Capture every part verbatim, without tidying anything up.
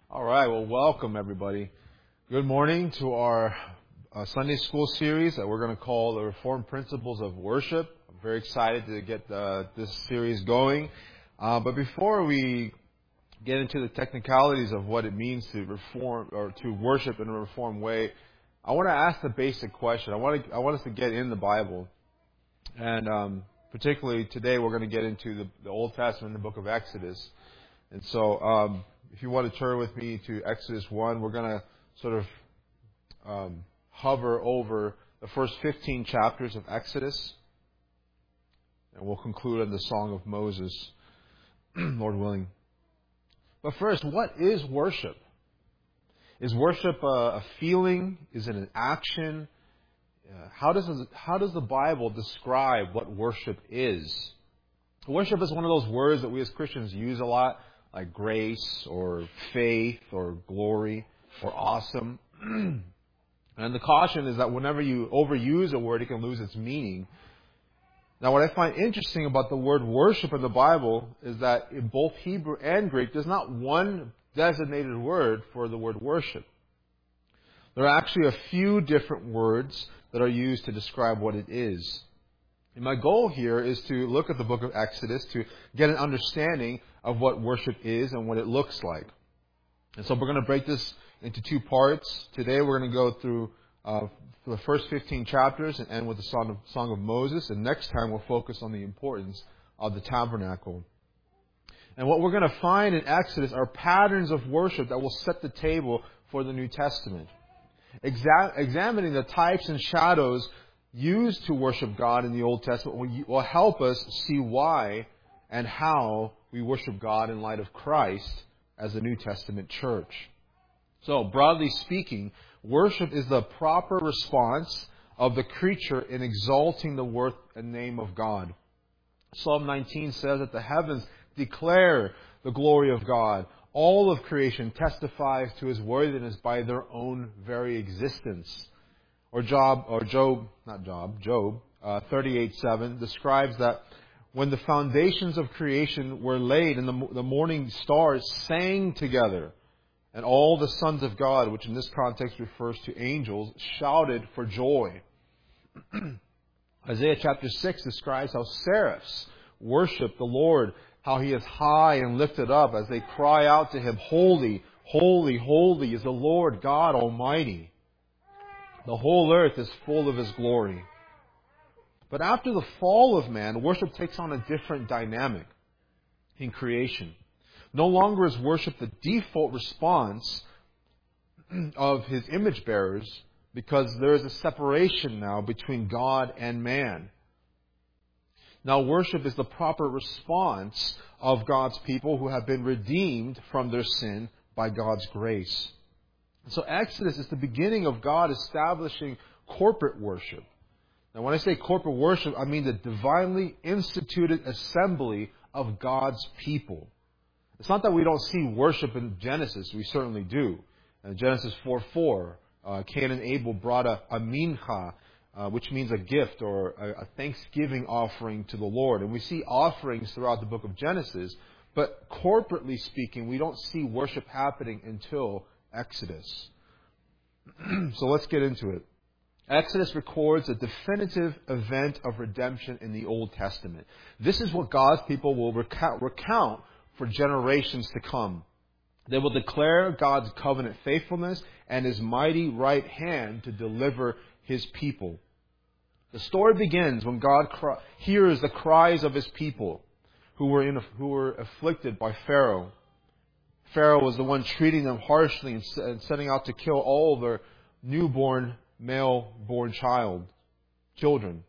All right, well, welcome everybody. Good morning to our uh, Sunday school series that we're going to call the Reformed Principles of Worship. I'm very excited to get uh, this series going. Uh, but before we get into the technicalities of what it means to reform or to worship in a reformed way, I want to ask the basic question. I want to I want us to get in the Bible, and um, particularly today we're going to get into the, the Old Testament, the book of Exodus. And so, um, if you want to turn with me to Exodus one, we're going to sort of um, hover over the first fifteen chapters of Exodus, and we'll conclude on the Song of Moses, Lord willing. But first, what is worship? Is worship a, a feeling? Is it an action? Uh, how does how does the Bible describe what worship is? Worship is one of those words that we as Christians use a lot, like grace or faith or glory or awesome. And the caution is that whenever you overuse a word, it can lose its meaning. Now, what I find interesting about the word worship in the Bible is that in both Hebrew and Greek, there's not one designated word for the word worship. There are actually a few different words that are used to describe what it is. And my goal here is to look at the book of Exodus to get an understanding of what worship is and what it looks like. And so we're going to break this into two parts. Today we're going to go through uh, the first fifteen chapters and end with the Song of, Song of Moses. And next time we'll focus on the importance of the tabernacle. And what we're going to find in Exodus are patterns of worship that will set the table for the New Testament. Exa- examining the types and shadows used to worship God in the Old Testament will, will help us see why and how we worship God in light of Christ as a New Testament church. So, broadly speaking, worship is the proper response of the creature in exalting the worth and name of God. Psalm nineteen says that the heavens declare the glory of God. All of creation testifies to His worthiness by their own very existence. Or Job, or Job, not Job, Job, uh, thirty-eight seven describes that when the foundations of creation were laid and the, the morning stars sang together, and all the sons of God, which in this context refers to angels, shouted for joy. Isaiah chapter six describes how seraphs worship the Lord, how He is high and lifted up as they cry out to Him, "Holy, holy, holy is the Lord God Almighty. The whole earth is full of His glory." But after the fall of man, worship takes on a different dynamic in creation. No longer is worship the default response of His image bearers, because there is a separation now between God and man. Now worship is the proper response of God's people who have been redeemed from their sin by God's grace. So Exodus is the beginning of God establishing corporate worship. Now when I say corporate worship, I mean the divinely instituted assembly of God's people. It's not that we don't see worship in Genesis. We certainly do. In Genesis four four, uh, Cain and Abel brought a, a mincha, uh, which means a gift or a, a thanksgiving offering to the Lord. And we see offerings throughout the book of Genesis. But corporately speaking, we don't see worship happening until Exodus. So let's get into it. Exodus records a definitive event of redemption in the Old Testament. This is what God's people will recount, recount for generations to come. They will declare God's covenant faithfulness and His mighty right hand to deliver His people. The story begins when God cry, hears the cries of His people who were, in, who were afflicted by Pharaoh. Pharaoh was the one treating them harshly and setting out to kill all their newborn, male-born child, children.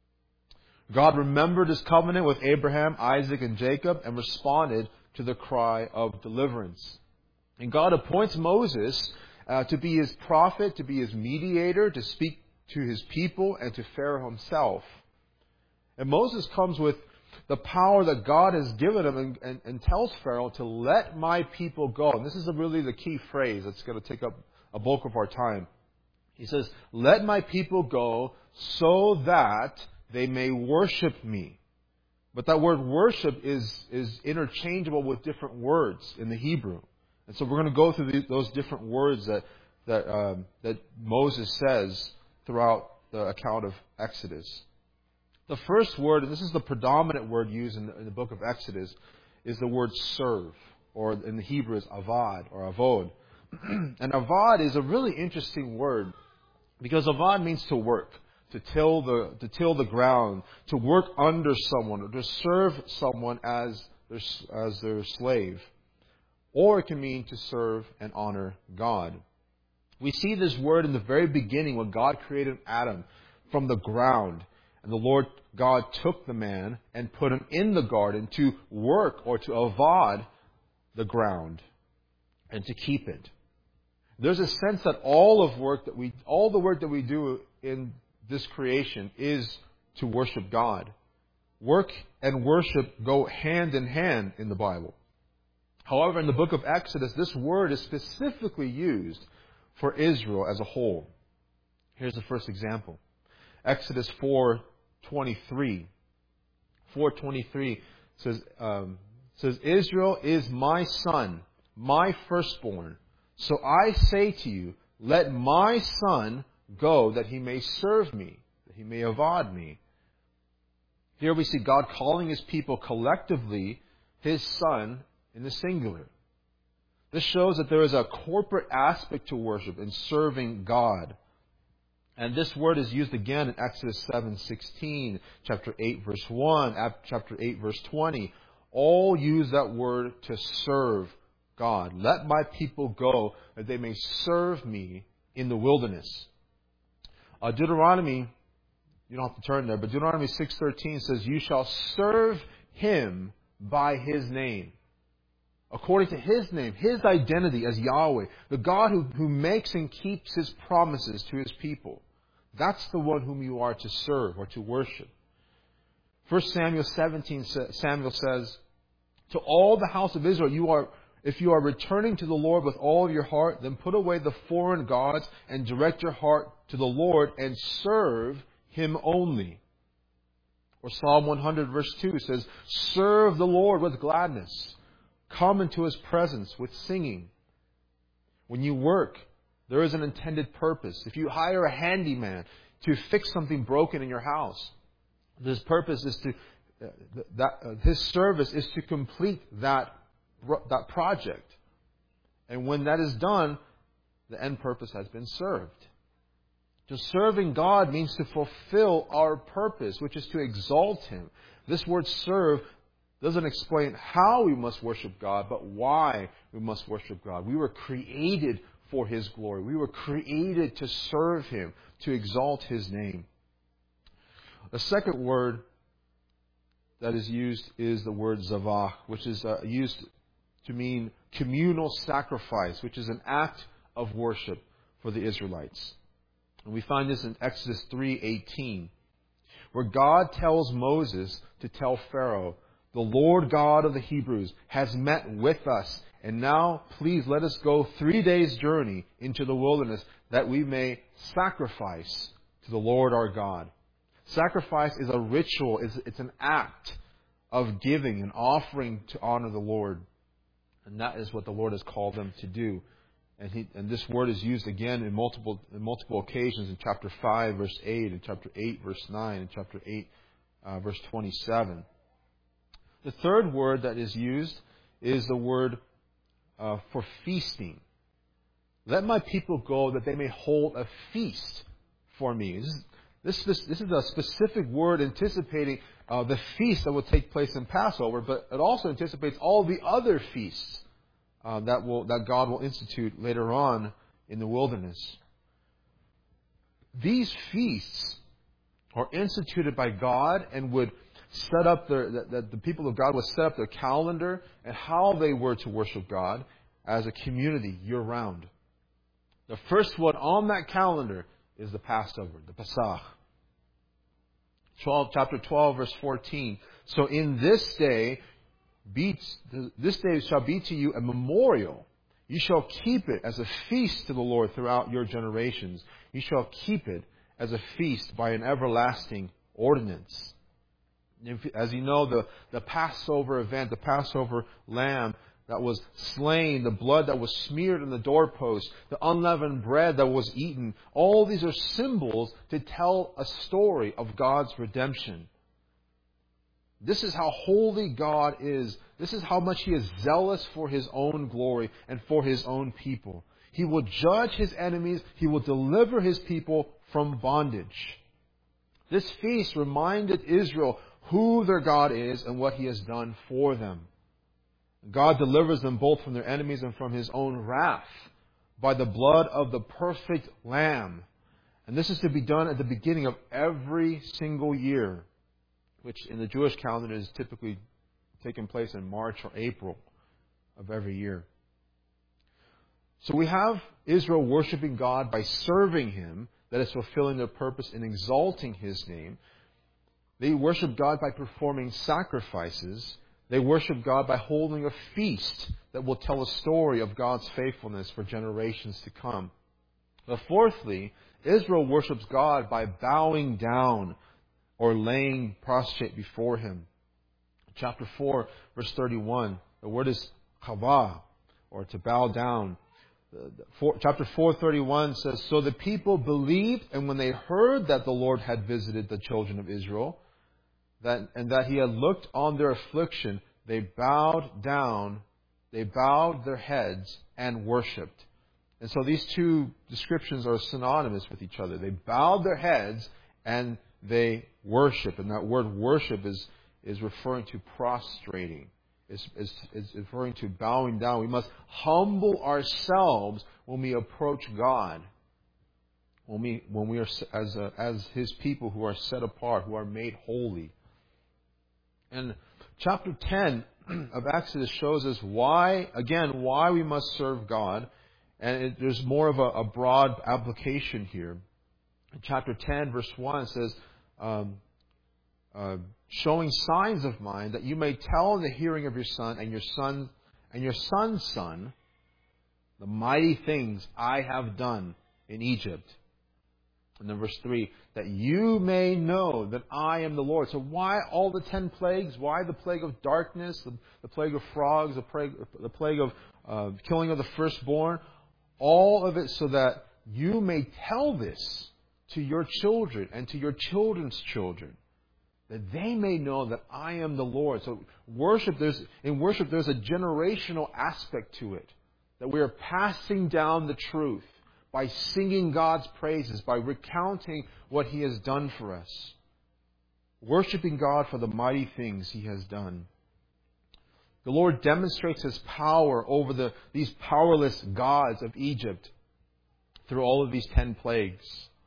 God remembered His covenant with Abraham, Isaac, and Jacob and responded to the cry of deliverance. And God appoints Moses uh, to be His prophet, to be His mediator, to speak to His people and to Pharaoh himself. And Moses comes with the power that God has given him and, and, and tells Pharaoh to let my people go. And this is really the key phrase that's going to take up a bulk of our time. He says, let my people go so that they may worship me. But that word worship is, is interchangeable with different words in the Hebrew. And so we're going to go through the, those different words that that um, that Moses says throughout the account of Exodus. The first word, and this is the predominant word used in the, in the book of Exodus, is the word serve, or in the Hebrew is avad or avod. And avad is a really interesting word because avad means to work, to till the to till the ground, to work under someone, or to serve someone as their, as their slave. Or it can mean to serve and honor God. We see this word in the very beginning when God created Adam from the ground. And the Lord God took the man and put him in the garden to work or to avad the ground and to keep it. There's a sense that all of work that we, all the work that we do in this creation is to worship God. Work and worship go hand in hand in the Bible. However, in the book of Exodus, this word is specifically used for Israel as a whole. Here's the first example. Exodus four twenty-three. four twenty-three says, um, says, Israel is my son, my firstborn. So I say to you, let my son go that he may serve me, that he may avad me. Here we see God calling his people collectively his son in the singular. This shows that there is a corporate aspect to worship in serving God. And this word is used again in Exodus seven sixteen, chapter eight verse one, chapter eight verse twenty. All use that word to serve God. Let my people go that they may serve me in the wilderness. Uh, Deuteronomy, you don't have to turn there, but Deuteronomy six thirteen says, you shall serve him by his name. According to his name, his identity as Yahweh, the God who, who makes and keeps his promises to his people. That's the one whom you are to serve or to worship. First Samuel seventeen, Samuel says, to all the house of Israel, you are, if you are returning to the Lord with all of your heart, then put away the foreign gods and direct your heart to the Lord and serve him only. Or Psalm one hundred verse two says, serve the Lord with gladness. Come into his presence with singing. When you work, there is an intended purpose. If you hire a handyman to fix something broken in your house, his purpose is to, uh, that, uh, his service is to complete that, that project. And when that is done, the end purpose has been served. To serving God means to fulfill our purpose, which is to exalt him. This word serve doesn't explain how we must worship God, but why we must worship God. We were created for his glory. We were created to serve him, to exalt his name. The second word that is used is the word zavah, which is uh, used to mean communal sacrifice, which is an act of worship for the Israelites. And we find this in Exodus three eighteen, where God tells Moses to tell Pharaoh, the Lord God of the Hebrews has met with us, and now please let us go three days' journey into the wilderness that we may sacrifice to the Lord our God. Sacrifice is a ritual, it's, it's an act of giving and offering to honor the Lord. And that is what the Lord has called them to do. And, he, and this word is used again in multiple, in multiple occasions in chapter five, verse eight, in chapter eight, verse nine, in chapter eight, uh, verse twenty-seven. The third word that is used is the word uh, for feasting. Let my people go that they may hold a feast for me. This is, this, this, this is a specific word anticipating uh, the feast that will take place in Passover, but it also anticipates all the other feasts uh, that will that God will institute later on in the wilderness. These feasts are instituted by God and would set up their, that, that the people of God would set up their calendar and how they were to worship God as a community year-round. The first one on that calendar is the Passover, the Pesach. twelve, chapter twelve, verse fourteen. So in this day, be, this day shall be to you a memorial. You shall keep it as a feast to the Lord throughout your generations. You shall keep it as a feast by an everlasting ordinance. As you know, the, the Passover event, the Passover lamb, that was slain, the blood that was smeared on the doorpost, the unleavened bread that was eaten. All these are symbols to tell a story of God's redemption. This is how holy God is. This is how much He is zealous for His own glory and for His own people. He will judge His enemies. He will deliver His people from bondage. This feast reminded Israel who their God is and what He has done for them. God delivers them both from their enemies and from His own wrath by the blood of the perfect Lamb. And this is to be done at the beginning of every single year, which in the Jewish calendar is typically taking place in March or April of every year. So we have Israel worshiping God by serving Him, that is fulfilling their purpose in exalting His name. They worship God by performing sacrifices. They worship God by holding a feast that will tell a story of God's faithfulness for generations to come. But fourthly, Israel worships God by bowing down or laying prostrate before Him. Chapter four, verse thirty-one, the word is kavah, or to bow down. Chapter four, thirty-one says, So the people believed, and when they heard that the Lord had visited the children of Israel, that and that He had looked on their affliction, they bowed down, they bowed their heads and worshipped. And so these two descriptions are synonymous with each other. They bowed their heads and they worship. And that word worship is, is referring to prostrating. Is, is, is referring to bowing down. We must humble ourselves when we approach God. When we, when we are as, a, as His people who are set apart, who are made holy. And chapter ten of Exodus shows us why, again, why we must serve God. And it, there's more of a, a broad application here. In chapter ten, verse one, it says, um, uh, showing signs of mine, that you may tell in the hearing of your son and your son and your son's son the mighty things I have done in Egypt. And then verse three, that you may know that I am the Lord. So why all the ten plagues? Why the plague of darkness, the, the plague of frogs, the plague, the plague of uh, killing of the firstborn? All of it so that you may tell this to your children and to your children's children, that they may know that I am the Lord. So worship, there's in worship, there's a generational aspect to it, that we are passing down the truth by singing God's praises, by recounting what He has done for us. Worshiping God for the mighty things He has done. The Lord demonstrates His power over the, these powerless gods of Egypt through all of these ten plagues.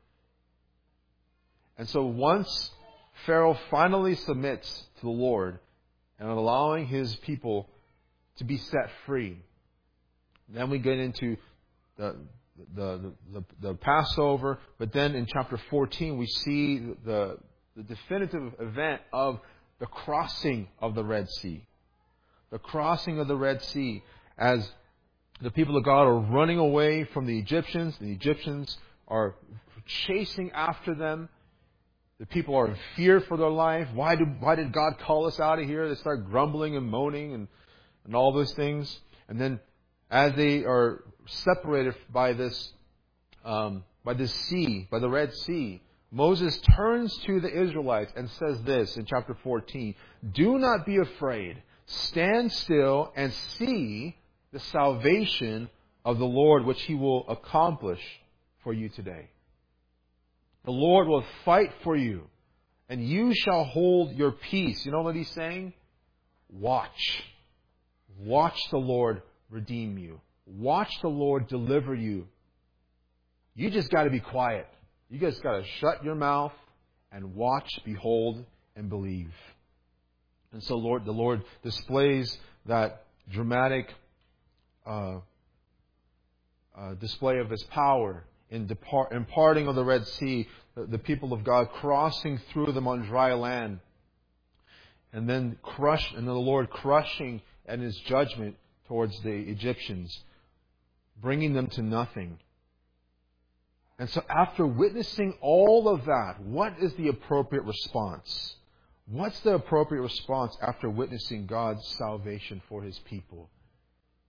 And so once Pharaoh finally submits to the Lord and allowing his people to be set free, then we get into the The, the, the Passover, but then in chapter fourteen we see the, the definitive event of the crossing of the Red Sea. The crossing of the Red Sea as the people of God are running away from the Egyptians. The Egyptians are chasing after them. The people are in fear for their life. Why, do, why did God call us out of here? They start grumbling and moaning and, and all those things. And then as they are separated by this, um, by this sea, by the Red Sea, Moses turns to the Israelites and says this in chapter fourteen, do not be afraid. Stand still and see the salvation of the Lord, which He will accomplish for you today. The Lord will fight for you, and you shall hold your peace. You know what He's saying? Watch. Watch the Lord redeem you. Watch the Lord deliver you. You just got to be quiet. You just got to shut your mouth and watch, behold, and believe. And so, Lord, the Lord displays that dramatic uh, uh, display of His power in, depart, in parting of the Red Sea, the, the people of God crossing through them on dry land, and then crush, and then the Lord crushing and His judgment towards the Egyptians, bringing them to nothing. And so after witnessing all of that, what is the appropriate response? What's the appropriate response after witnessing God's salvation for His people?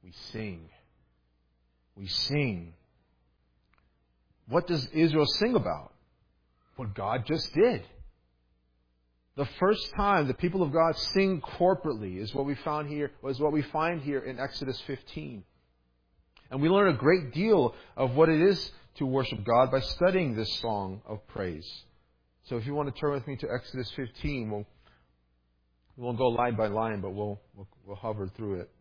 We sing. We sing. What does Israel sing about? What God just did. The first time the people of God sing corporately is what we found here, was what we find here in Exodus fifteen. And we learn a great deal of what it is to worship God by studying this song of praise. So if you want to turn with me to Exodus fifteen, we'll, we won't go line by line, but we'll, we'll, we'll hover through it.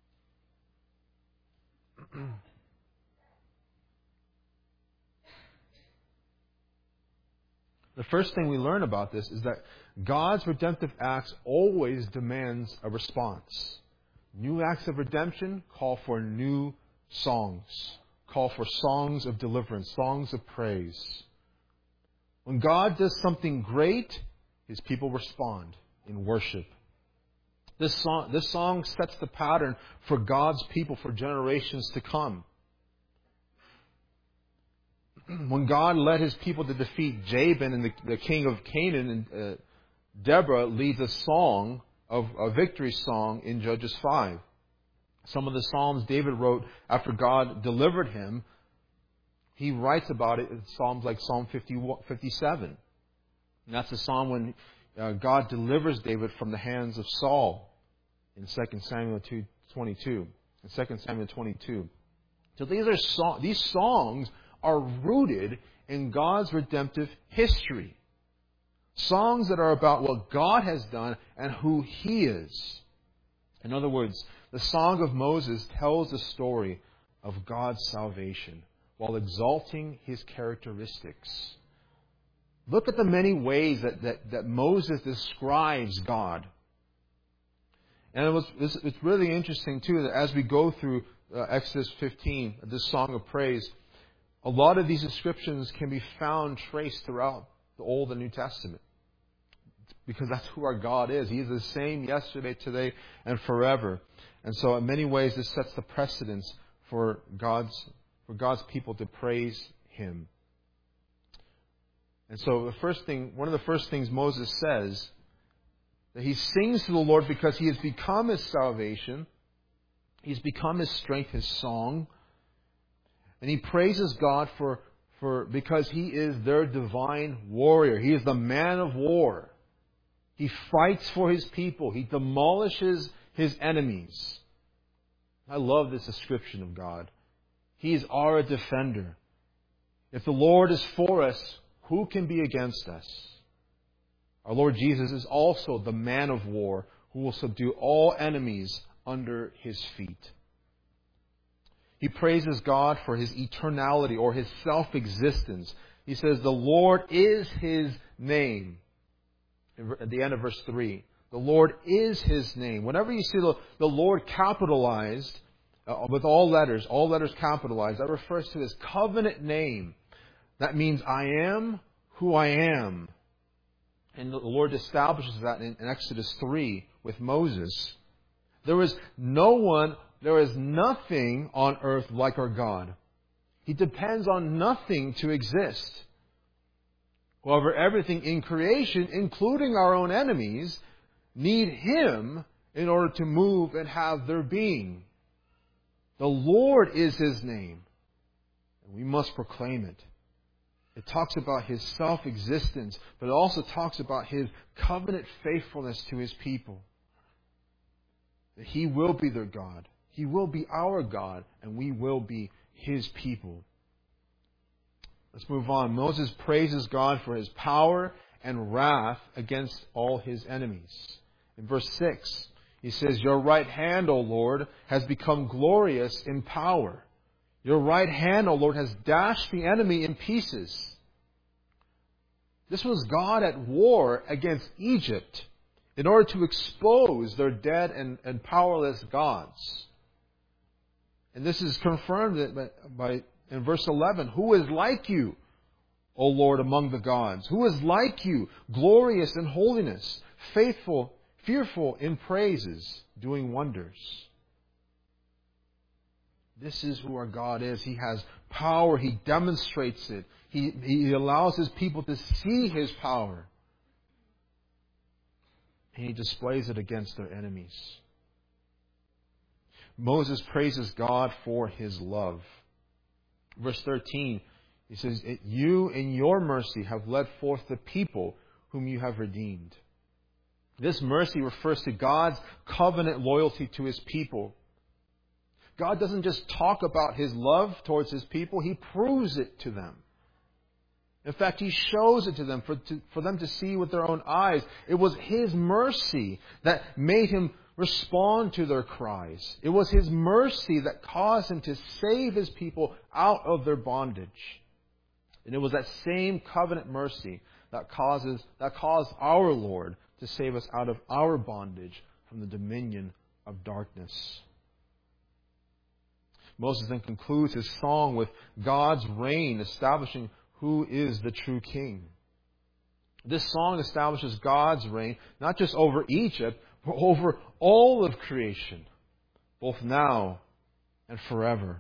The first thing we learn about this is that God's redemptive acts always demands a response. New acts of redemption call for new songs, call for songs of deliverance, songs of praise. When God does something great, His people respond in worship. This song, this song sets the pattern for God's people for generations to come. When God led His people to defeat Jabin and the, the king of Canaan, and uh, Deborah leads a song of a victory song in Judges five. Some of the psalms David wrote after God delivered him, he writes about it in psalms like Psalm fifty-seven. And that's the psalm when uh, God delivers David from the hands of Saul in Second Samuel two twenty-two. In Second Samuel twenty-two. So these are so- these songs are rooted in God's redemptive history. Songs that are about what God has done and who He is. In other words, the Song of Moses tells the story of God's salvation while exalting His characteristics. Look at the many ways that, that, that Moses describes God. And it was, it's, it's really interesting, too, that as we go through uh, Exodus fifteen, this Song of Praise, a lot of these descriptions can be found traced throughout the Old and New Testament. Because that's who our God is. He is the same yesterday, today, and forever. And so in many ways this sets the precedence for God's, for God's people to praise Him. And so the first thing, one of the first things Moses says, that he sings to the Lord because He has become His salvation. He's become His strength, His song. And he praises God for, for because He is their divine warrior. He is the man of war. He fights for His people. He demolishes His enemies. I love this description of God. He is our defender. If the Lord is for us, who can be against us? Our Lord Jesus is also the man of war who will subdue all enemies under His feet. He praises God for His eternality or His self-existence. He says the Lord is His name. At the end of verse three, the Lord is His name. Whenever you see the, the Lord capitalized, uh, with all letters, all letters capitalized, that refers to His covenant name. That means I am who I am. And the Lord establishes that in, in Exodus three with Moses. There is no one, there is nothing on earth like our God. He depends on nothing to exist. However, everything in creation, including our own enemies, need Him in order to move and have their being. The Lord is His name, and we must proclaim it. It talks about His self-existence, but it also talks about His covenant faithfulness to His people. That He will be their God. He will be our God, and we will be His people. Let's move on. Moses praises God for His power and wrath against all His enemies. In verse six, he says, Your right hand, O Lord, has become glorious in power. Your right hand, O Lord, has dashed the enemy in pieces. This was God at war against Egypt in order to expose their dead and, and powerless gods. And this is confirmed by, by in verse eleven, Who is like you, O Lord, among the gods? Who is like you, glorious in holiness, faithful, fearful in praises, doing wonders? This is who our God is. He has power. He demonstrates it. He, he allows His people to see His power. And He displays it against their enemies. Moses praises God for His love. Verse thirteen, he says, you in your mercy have led forth the people whom you have redeemed. This mercy refers to God's covenant loyalty to His people. God doesn't just talk about His love towards His people, He proves it to them. In fact, He shows it to them for, to, for them to see with their own eyes. It was His mercy that made Him respond to their cries. It was His mercy that caused Him to save His people out of their bondage. And it was that same covenant mercy that causes that caused our Lord to save us out of our bondage from the dominion of darkness. Moses then concludes his song with God's reign, establishing who is the true king. This song establishes God's reign, not just over Egypt, but over all of creation, both now and forever.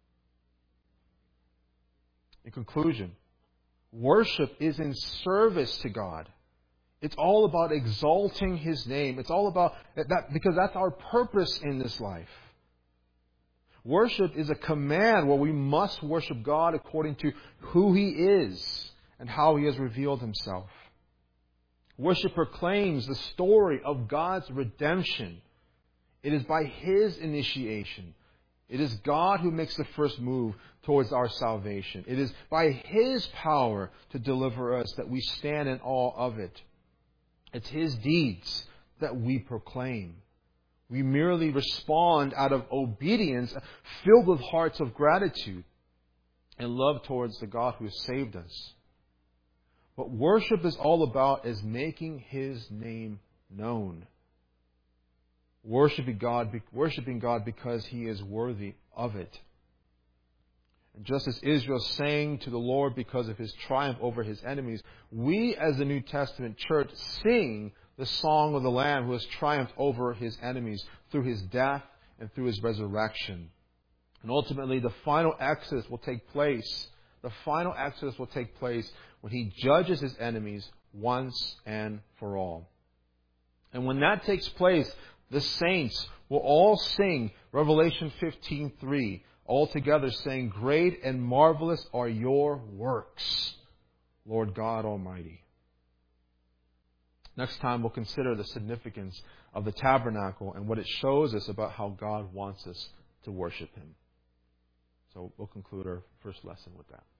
In conclusion, worship is in service to God. It's all about exalting His name. It's all about that because that's our purpose in this life. Worship is a command where we must worship God according to who He is and how He has revealed Himself. Worship proclaims the story of God's redemption. It is by His initiation. It is God who makes the first move towards our salvation. It is by His power to deliver us that we stand in awe of it. It's His deeds that we proclaim. We merely respond out of obedience, filled with hearts of gratitude and love towards the God who has saved us. What worship is all about is making His name known. Worshiping God, worshiping God because He is worthy of it. And just as Israel sang to the Lord because of His triumph over His enemies, we as the New Testament church sing the song of the Lamb who has triumphed over His enemies through His death and through His resurrection. And ultimately, the final exodus will take place. The final exodus will take place when He judges His enemies once and for all. And when that takes place, the saints will all sing Revelation fifteen three, all together saying, "Great and marvelous are your works, Lord God Almighty." Next time we'll consider the significance of the tabernacle and what it shows us about how God wants us to worship Him. So we'll conclude our first lesson with that.